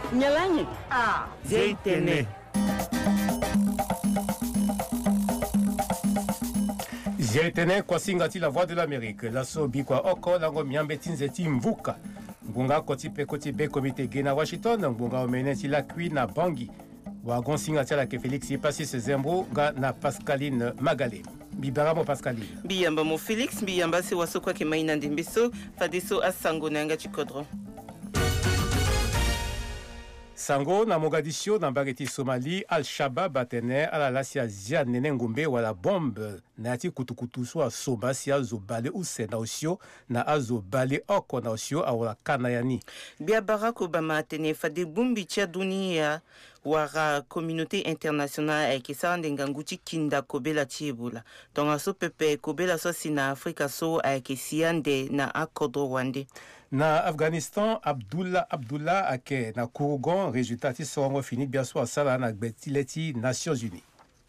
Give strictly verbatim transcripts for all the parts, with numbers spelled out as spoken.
Nyalanye. Ah, Zétene. Zétene kwa singati la voix de l'Amérique. La sobi kwa oko lango miambeti nzeti mvuka. Ngunga koti pe koti be komite gena Washington. Ngunga omeneti la kui na bangi. Wagon singati la ke Félix Yepasi Sezembo ga na Pascaline Magale. Bibaramo Pascaline. Biyamba mo Félix, biyamba se wasokwa ke maina ndimbiso, fadeso asango nanga chikodro. Sango na Mogadiscio na Bageti Somali Al-Shabaab atene ala lasia zia nene ngumbe wala bombe na ati kutukutu so asoba si azo bale usena osio na azo bale oko na osio awala kanayani. Bia Barack Obama atene fade bumbi chia dunia wara communauté internationale e kisa ndenganguchi kinda kobela chiebula. Tonga so pepe kobela so sina Afrika so e kisiande na akodo wande. Na Afghanistan, Abdullah Abdullah ake na Kourougon, résultat ti songo fini bien sûr sala na betileti Nations Unies.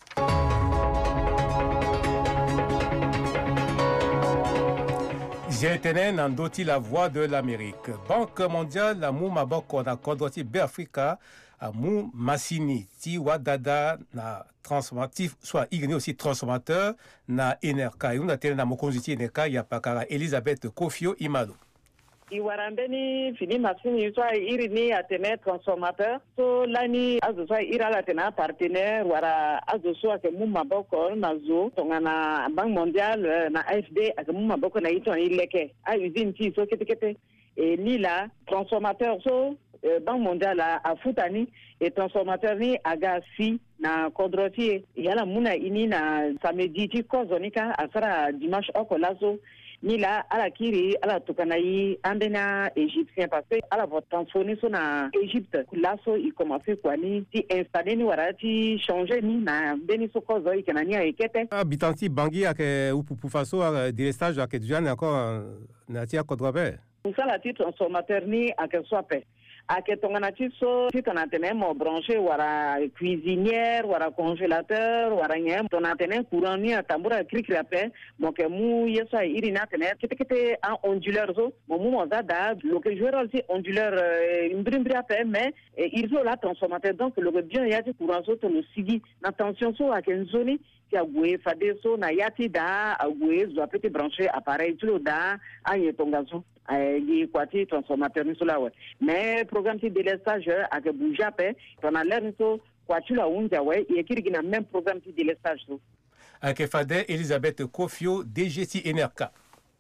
J'ai tenu nandoti la voix de l'Amérique. Banque mondiale la mou maboko na kodoti be Africa a mou masini ti wadada na transformatif soit igni aussi transformateur na Enerka. Una tele na mokonziti Enerka ya pakara Elisabeth Kofio Imalo. Iwarambeni fini masini soit irini atene transformateur so lani azo soit irala tena partenaire wara azo soit ke mumma boko nazo tongana banque mondiale na A F D ak mumma boko na ito ileke a usine ti so kete kete e lila transformateur so eh, banque mondiale a futani et transformateur ni aga si na kodroti yala muna ini na samedi ti kozonika asara dimanche okolazo ni la ala kiri ala tukanayi andena égyptien parce que ala votre transformer so na Égypte là so il commencer quoi ni ti installer ni wara ti changer ni na beni so kozo ikenani ekete habitanti bangi ake upupu faso de stage ake djane encore na ti akodrobe ça la ti transformateur ni ake soape ake tongana ti so ti tonatene mo branché wara cuisinière wara congélateur wara nyem tonatene courant ni atambura krikri ape mo ke mu yeso iri na tene kete kete en onduleur so mo mu mo da lo que jouer aussi onduleur imbrimbri ape mais il faut la transformateur donc le bien ya ti courant so to le sigi na tension so ake nzoni ki agwe fade so na yati da agwe zo apete branché appareil tout da anye tongazo di kwati transformateur ni sola we mais programme ti délestage ak boujape on a l'air so kwati la unja we e kirigi na même programme ti délestage so ak fade Elisabeth Kofio D G T Enerka.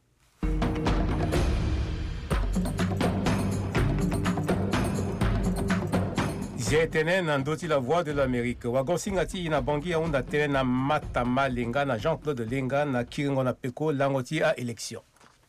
J'ai tenu nandoti la voix de l'Amérique. Wagon singati ina bangi ya unda tene na Matama Lenga na Jean-Claude Lenga na kiringo na peko langoti a élection.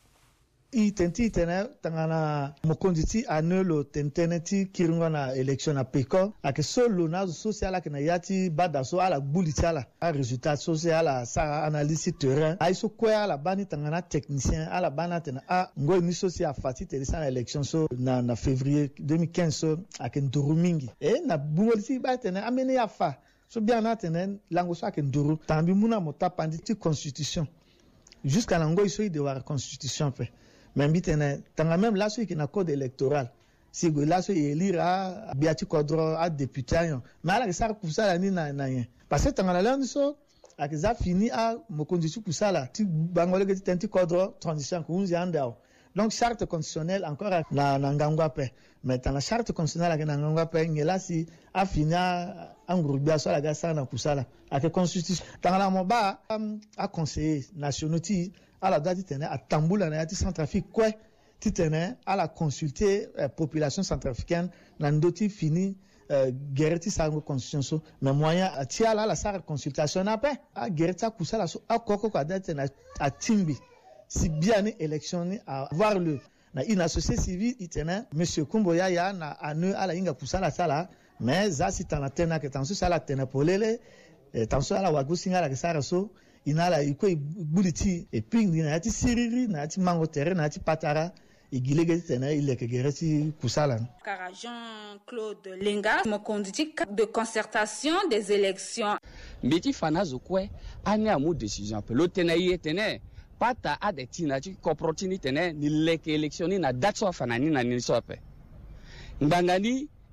I tenti tene tangana mokonditi anelo tenteneti kiringo na election na peko ake solo na social na yati bada so ala buliti ala a résultat social ala sa analyse terrain ay so kwa ala bani tangana technicien ala bana tena a ngo ni social fati tele sa na election so na na février deux mille quinze so ake nduru mingi e na bungolisi ba tena amene ya fa so bien na tena lango so ake nduru tambi muna mota panditi constitution jusqu'à lango iso de la constitution fait même bitene tanga même là ceux qui na code électoral si go là ceux élira biati kodro a député yon mais ala ça pour ça ni na na yen parce que tanga là so akiza fini a mokondisu pour ça là ti bangole ke tenti kodro transition ko unzi andao donc charte constitutionnelle encore na na ngangwa pe mais dans la charte constitutionnelle na ngangwa pe ngela si a fini a ngurubia so la ga ça na kusala a que constitution tanga la moba a conseiller nationaux ti à la date tene à Tamboula na yati Centrafrique quoi ti tene à la consulter euh, population centrafricaine na ndoti fini euh, guerre sa constitution so mais moyen ti ala la sa consultation na pe a guerre ta kusala so a koko kwa date na a timbi si bien ni élection ni à voir le na une société civile itene monsieur Kumboya ya na ane ala inga kusala sala mais za si tana tena que tanso sala tena polele tanso ala wagusinga la kesara so inala iko buliti et puis na yati siriri na yati mango terre na yati patara igilege tena ile kegereti kusala Car Jean-Claude Lenga me conduit de concertation des élections mbiti fana zokwe ani amu décision pe lotena yetene pata a de tinati opportunité ne ni leke élection ni na date so fana ni na ni so pe ngangani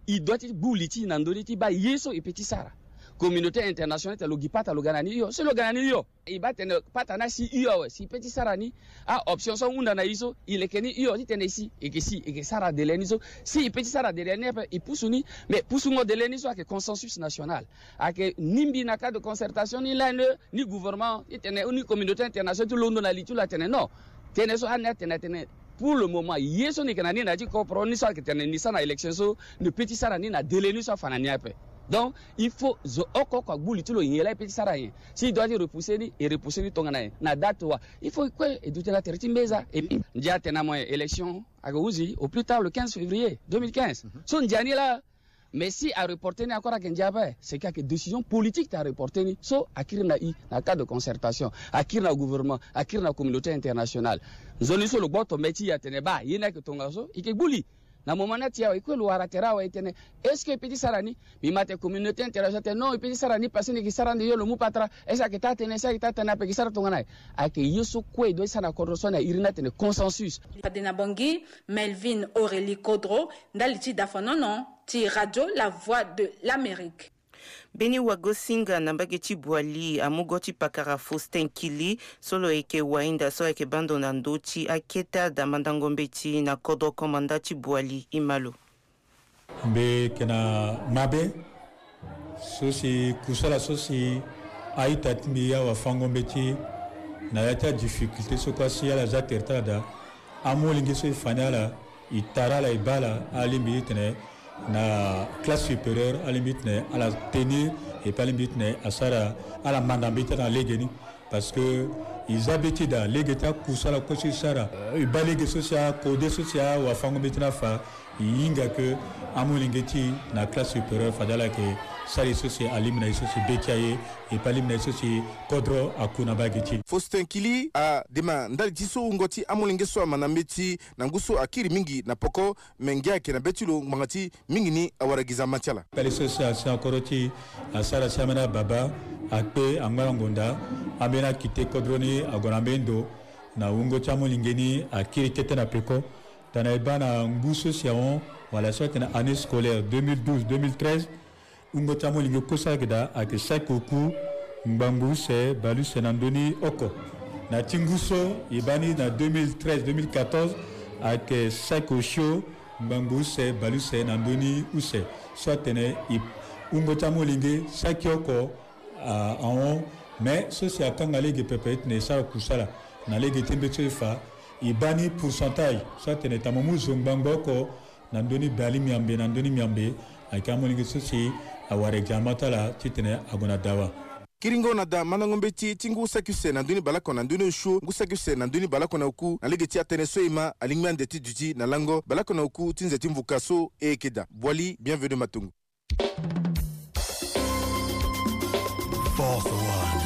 il doit être bouliti nandoriti ba yeso et petit sara communauté internationale te logi pata lo ganani yo se lo ganani yo e ba tene pata na si yo si petit sara ni a option so unda na iso il est keni yo ti tene si et que si et que sara de leniso si petit sara de leni e pusuni mais pusungo de leniso avec consensus national avec nimbi na cadre de concertation ni la ni gouvernement ti tene ni communauté internationale tout londo na li tout la tene non tene so ane tene tene pour le moment yeso ni kanani na ji comprendre ça que tene ni ça na élection so ne petit sara ni na de leni so fanani ape. Donc, il faut zo oko kwa buli tulo yela petit sarayen. Si doit repousser ni et repousser ni tongana na date wa. Il faut quoi et douter la terre timbeza et puis dia tena mo élection à Gouzi au plus tard le quinze février deux mille quinze. Son diani là mais si à reporter ni encore à Kendiabe, c'est qu'il y a une décision politique à reporter ni so akiri na i na cadre de concertation, akiri na gouvernement, akiri na communauté internationale. Zoni so le boto meti ya teneba yena ke tongaso ike buli. Na momana tia iko lo aratera wa etene est-ce que petit sarani bi mate communauté internationale non petit sarani parce que sarani yo lo mu patra esa que ta tene esa que ta tena pe sara tongana ake yeso kwe do sana corruption na irina tene consensus Padena Bongi Melvin Aurélie Kodro ndaliti dafono non ti radio La Voix de l'Amérique. Beni wagosinga nambage chibwali amugoti pakara Faustin Kili solo eke wainda so eke bando na ndochi aketa da mandangombeti na kodo komanda chibwali imalo be kena mabe sosi kusala sosi aita timbi ya wafangombeti na yata difficulté so kwasi ala za tertada amolingi so ifanyala itarala ibala alimbi tene na classe supérieure à limite à la tenue et pas limite à ça à la mandambita dans les génies parce que ils habitent dans les gétas kusala kosi sara ils balayent social code social ou afango betina fa inga que amulingeti na classe supérieure fadala que ça les sociétés alimna les sociétés bekaye et pas limna les sociétés kodro akuna bageti Faustin Kili a dema ndali tiso ngoti amulingeso manambeti na nguso akiri mingi na poko mengia ke na betulo mangati mingi ni awaragiza machala les sociétés c'est encore ti asara samana baba akpe angwala ngonda amena kite kodroni agonambendo na ungo chamulingeni akiri kete na peko tana ibana nguso siaon wala soit na année scolaire deux mille douze deux mille treize ungo chamo lingo kosa keda ake saikoku mbambu se balu senandoni oko na tinguso ibani na deux mille treize deux mille quatorze ake saikosho mbambu se balu senandoni use soit tene ungo chamo linge sakioko en mais ceci a kangale ge pepet ne sa kusala na lege tembe tsefa ibani pourcentage soit tene tamamu zombangoko nandoni bali miambe nandoni miambe akamolingi ceci aware jamatala titene agona dawa kiringo na da manangombeti tingu sakuse na nduni balako na nduni shu ngu sakuse na nduni balako na uku na legeti atene soima alingman de tiduji na lango balako na uku tinze timvukaso e keda Bwali bienvenue matungu Fourth one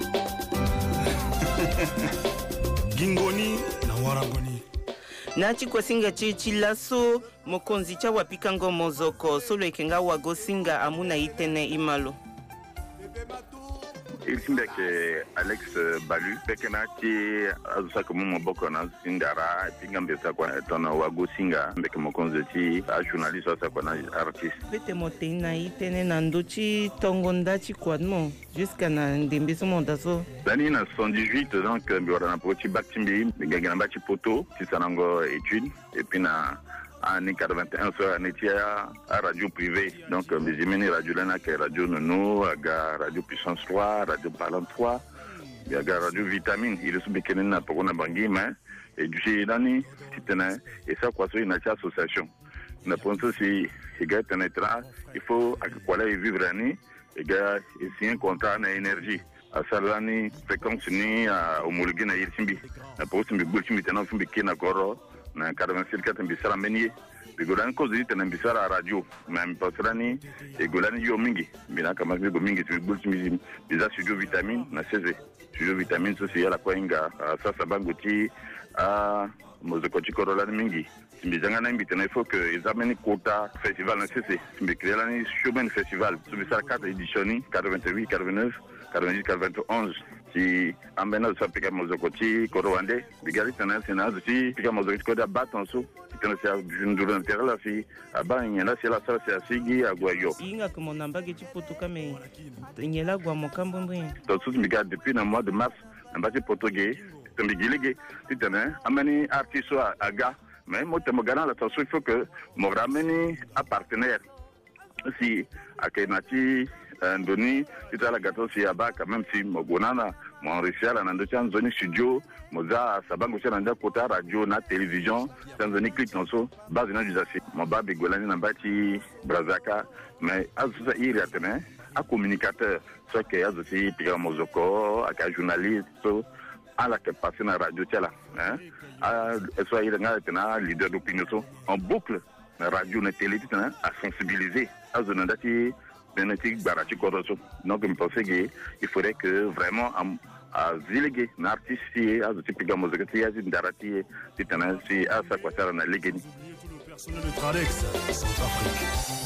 Gingoni na warangoni Nachi kwa singa chichi laso mokonzi cha wapika ngomo zoko solo ikenga wago singa amuna itene imalo. Il semble que Alex Balu pekena ti azusa ko mo boko na singara pingambe sa kwa tona wago singa mbeke mokonzi ti a journaliste sa kwa na artiste. Bete motena itene na ndochi tongonda chi kwa no jusqu'à na ndembeso mondaso. Dani na soixante-dix-huit donc biora na poti baktimbi nganga na bati poto ti sanango étude et puis na en quatre-vingt-un sur un étier à radio privée donc mes amis radio là que radio Nono aga radio puissance trois radio parlant trois aga radio vitamine il est subikene na pokona bangi mais et du chez dani titena et ça quoi c'est une association na pense si il gars tenetra il faut quoi là vivre ani et gars et c'est un contrat na énergie à salani fréquence ni à homologué na yirsimbi na poste mbi bulchimi tena fumbi kena koro na quatre-vingt-sept quatre mbisara meni bigolani cause dit na mbisara radio mais pasrani e golani yo mingi mina kama bigo mingi tibulti mizi biza studio vitamine na seize studio vitamine so si yala kwa inga sasa bangoti a mozoko chikorola mingi mbizanga na mbitena il faut que exameni quota festival na seize mbikrealani showman festival so bisara quatre éditions quatre-vingt-huit quatre-vingt-neuf quatre-vingt-dix quatre-vingt-onze si ambena sa pika mozokoti korowande bigali tana sina si pika mozokoti ko da batonso tana sa ndurana terla fi abanya na sela sala sa sigi agwayo inga ko monamba ke chipoto kame nyela gwa mokambo mbwe to su miga depuis na mois de mars ambati portugais tambigilege titana amani artiste aga mais moi te magana la il faut que mo rameni à partenaire si akenati ndoni titala gato si aba quand même si mogonana mon recherche na ndocha zone studio moza sabango cha nda kota radio na télévision dans zone clip nso base na jusasi mo ba begolani na bati brazaka mais azusa iri atene a communicateur so que azusi pika mozoko aka journaliste so ala que passer na radio tela hein a so iri nga tena leader d'opinion so en boucle na radio na télé tena à sensibiliser azona dati donc je pense qu'il faudrait que vraiment à Zilégué, un artiste, à ce type de musique, à ce darati, à sa quatrième na Légeni. Le personnel de Tradex, Centrafrique.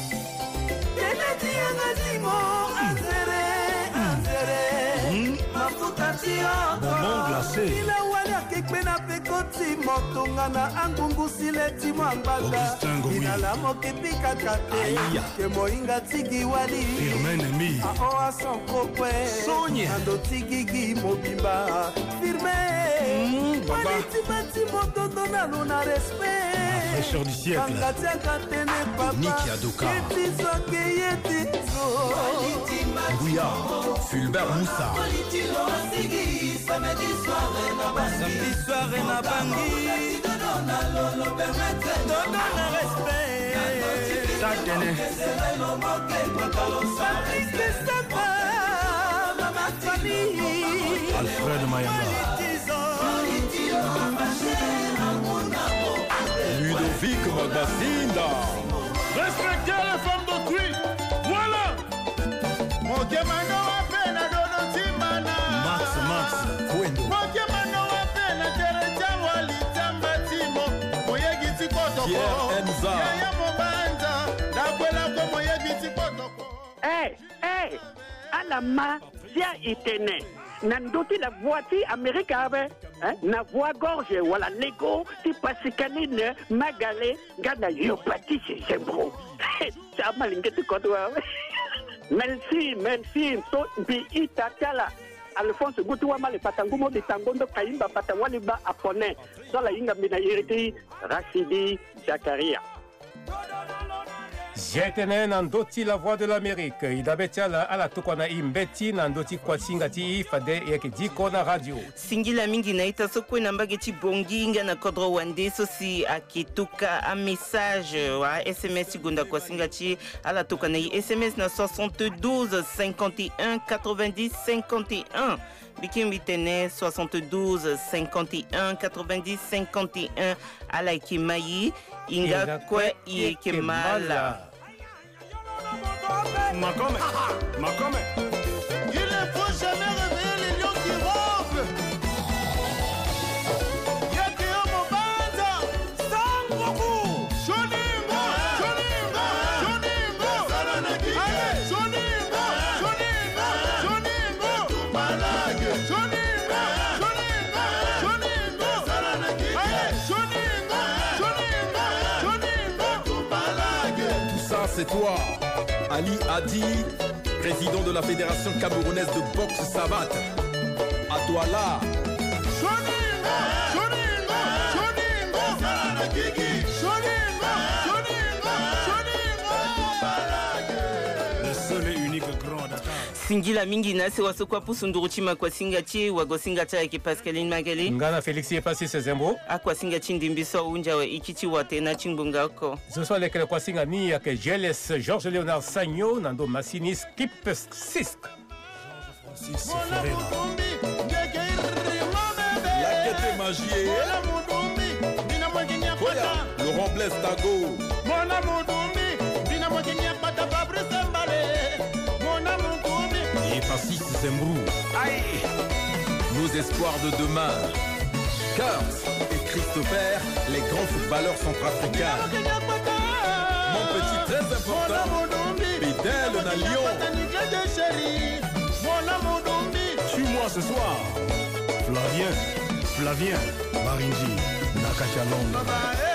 Bonbon glacé. Kekpena pekoti motonga na angungu sileti mwambala inala mokepika kate ke moinga tigi wali Firmen ao asan kokwe ando tigigi mobimba firme waliti bati motondo na luna respect fraîcheur du siècle angatiaka tene papa yeti soke yeti so Bouya Fulbert Moussa samedi soir na bangi dodo na respect Tatene Alfred Mayanga Ludovic Magbasinda. Respectez les femmes d'autrui. Voilà Max Max Kwendo Pierre Enza Eh, eh, alama sia itene nandoti la voiture Amérique ave na voix gorge wala lego ti pasikaline magale ngana yopati c'est bro ça malingeti kodwa merci merci so bi itatala Alphonse Gutu wa male patangumo de tangondo kaimba patawali ba apone so la inga mina iriti Rachidi Zakaria. Jetene nandoti la voix de l'Amérique. Idabetia la ala tukwana imbeti nandoti kwa singati ifade yeke diko na radio. Singila mingi na ita sokwe nambage ti bonginga na kodro wande so si akituka a message wa S M S gunda kwa singati ala tukwana i S M S na soixante-douze cinquante et un quatre-vingt-dix cinquante et un. Bikim bitene soixante-douze cinquante et un quatre-vingt-dix cinquante et un ala ikimayi inga kwe ikemala. Makome Makome Il ne faut jamais réveiller les lions qui ronflent. Yakio Mobanda Sangoku Shoningo Shoningo Shoningo Allez Shoningo Shoningo Shoningo Malage Shoningo Shoningo Shoningo Allez Shoningo Shoningo Shoningo Malage. Tout ça c'est toi Ali Hadi, président de la Fédération camerounaise de boxe savate. À toi là. Le seul et unique grand Dakar. Singila mingi na se waso kwa pusunduru chima kwa singati wago singata yake Pascaline Magali. Ngana Félix est passé ses zembo. Akwa singa chindimbiso unja wa ikichi wate na chimbunga ko. Ce soit lesquels kwa singa ni yake Jeles Georges Léonard Sagno nando Massini Skip Sisk. Francis Ferreira. La Guette Magier. Laurent Blaise Tago. Et Passis Zembrou. Nos espoirs de demain. Kurt et Christopher, les grands footballeurs centrafricains. Mon petit très important, Fidèle na Lyon. Suis-moi toi ce soir. Flavien, Flavien, Marinji, Nakachalonga.